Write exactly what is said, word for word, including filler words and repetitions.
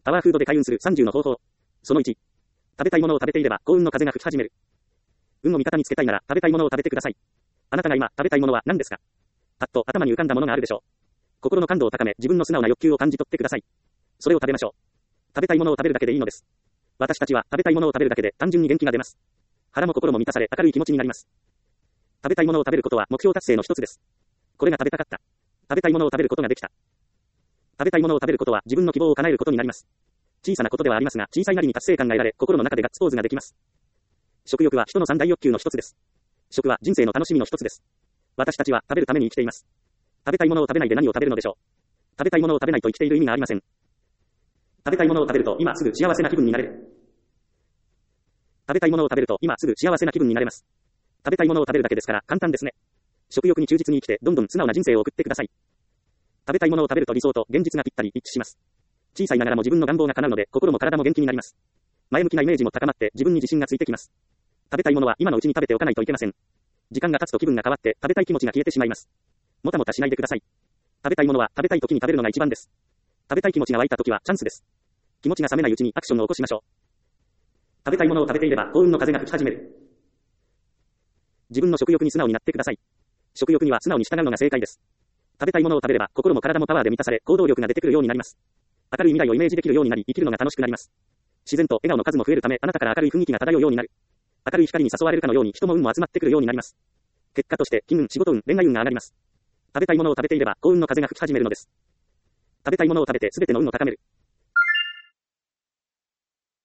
パワーフードで開運するさんじゅうの方法。そのいち。食べたいものを食べていれば幸運の風が吹き始める。運を味方につけたいなら食べたいものを食べてください。あなたが今食べたいものは何ですか？パッと頭に浮かんだものがあるでしょう。心の感度を高め、自分の素直な欲求を感じ取ってください。それを食べましょう。食べたいものを食べるだけでいいのです。私たちは食べたいものを食べるだけで単純に元気が出ます。腹も心も満たされ明るい気持ちになります。食べたいものを食べることは目標達成の一つです。これが食べたかった。食べたいものを食べることができた。食べたいものを食べることは自分の希望を叶えることになります。小さなことではありますが、小さいなりに達成感が得られ、心の中でガッツポーズができます。食欲は人の三大欲求の一つです。食は人生の楽しみの一つです。私たちは食べるために生きています。食べたいものを食べないで何を食べるのでしょう。食べたいものを食べないと生きている意味がありません。食べたいものを食べると今すぐ幸せな気分になれる。食べたいものを食べると今すぐ幸せな気分になれます。食べたいものを食べるだけですから簡単ですね。食欲に忠実に生きてどんどん素直な人生を送ってください。食べたいものを食べると理想と現実がぴったり一致します。小さいながらも自分の願望が叶うので心も体も元気になります。前向きなイメージも高まって自分に自信がついてきます。食べたいものは今のうちに食べておかないといけません。時間が経つと気分が変わって食べたい気持ちが消えてしまいます。もたもたしないでください。食べたいものは食べたい時に食べるのが一番です。食べたい気持ちが湧いた時はチャンスです。気持ちが冷めないうちにアクションを起こしましょう。食べたいものを食べていれば幸運の風が吹き始める。自分の食欲に素直になってください。食欲には素直に従うのが正解です。食べたいものを食べれば心も体もパワーで満たされ行動力が出てくるようになります。明るい未来をイメージできるようになり生きるのが楽しくなります。自然と笑顔の数も増えるためあなたから明るい雰囲気が漂うようになる。明るい光に誘われるかのように人も運も集まってくるようになります。結果として金運、仕事運、恋愛運が上がります。食べたいものを食べていれば幸運の風が吹き始めるのです。食べたいものを食べて全ての運を高める。